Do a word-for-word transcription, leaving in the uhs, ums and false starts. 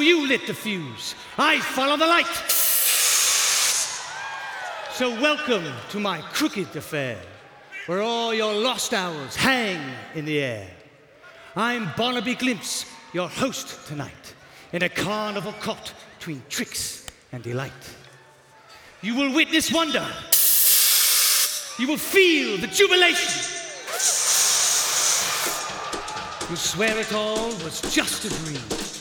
you lit the fuse. I follow the light. So welcome to my crooked affair, where all your lost hours hang in the air. I'm Barnaby Glimpse, your host tonight, in a carnival caught between tricks and delight. You will witness wonder. You will feel the jubilation. You swear it all was just a dream.